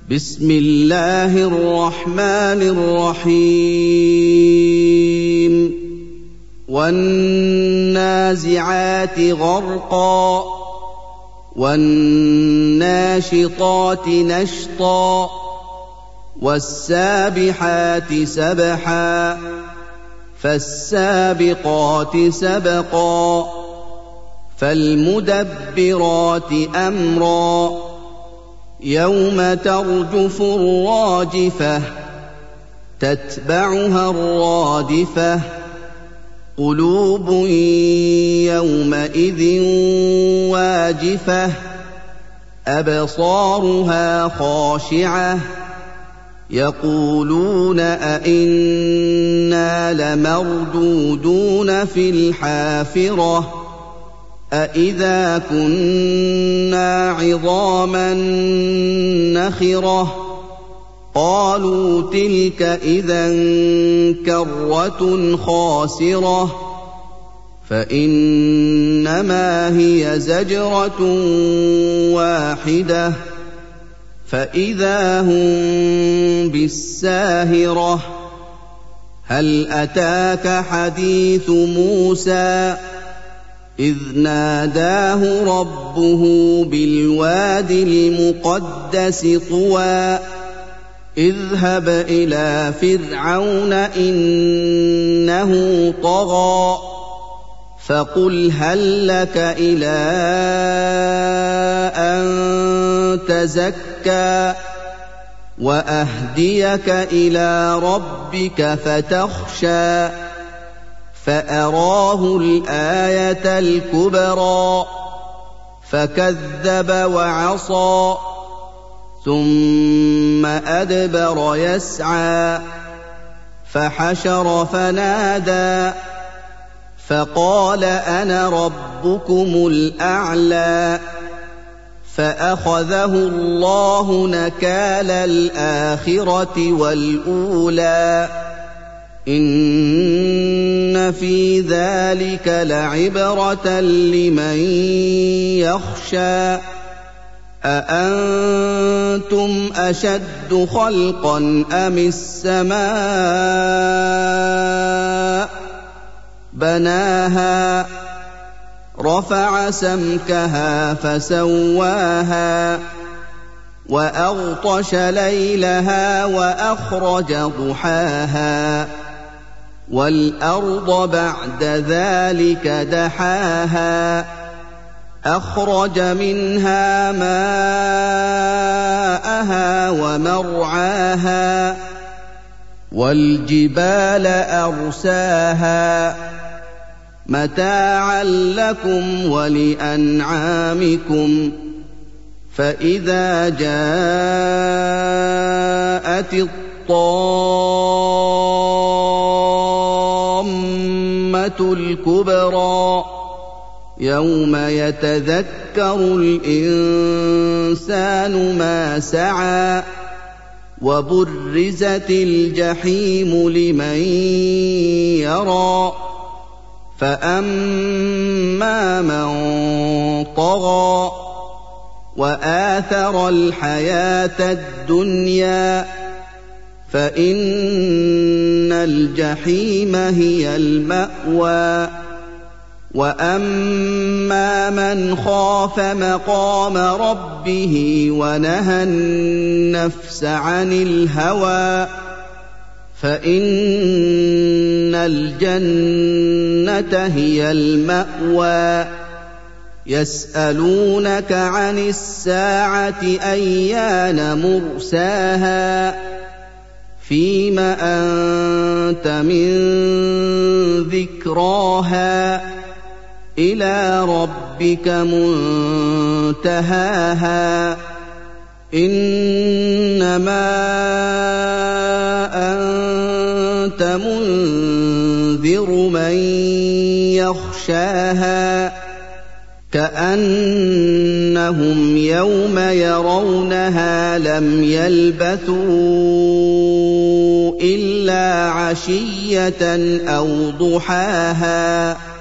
بسم الله الرحمن الرحيم والنازعات غرقا والناشطات نشطا والسابحات سبحا فالسابقات سبقا فالمدبرات أمرا يوم ترجف الراجفة تتبعها الرادفة قلوب يومئذ واجفة أبصارها خاشعة يقولون أئنا لمردودون في الحافرة أئذا كنا عظاما نخرة قالوا تلك إذا كرة خاسرة فإنما هي زجرة واحدة فإذا هم بالساهرة هل أتاك حديث موسى إذ ناداه ربه بالواد المقدس طوى اذهب إلى فرعون إنه طغى فقل هل لك إلى أن تزكى وأهديك إلى ربك فتخشى فأراه الآية الكبرى فكذب وعصى ثم أدبر يسعى فحشر فنادى فقال أنا ربكم الأعلى فأخذه الله نكال الآخرة والأولى إن في ذلك لعبرة لمن يخشى أأنتم أشد خلقا أم السماء بناها رفع سمكها فسواها وأغطش ليلها وأخرج ضحاها والأرض بعد ذلك دحاها أخرج منها ماءها ومرعاها والجبال أرساها متاعا لكم ولأنعامكم فإذا جاءت الطامة الكبرى يوم يتذكر الإنسان ما سعى وبرزت الجحيم لمن يرى فأما من طغى وآثر الحياة الدنيا فإن الجحيم هي المأوى وأما من خاف مقام ربه ونهى النفس عن الهوى فإن الجنة هي المأوى يسألونك عن الساعة أيان مرساها فيم أنت من ذكراها إلى ربك منتهاها إنما أنت منذر من يخشاها كأنهم يوم يرونها لم يلبثوا إلا عشية أو ضحاها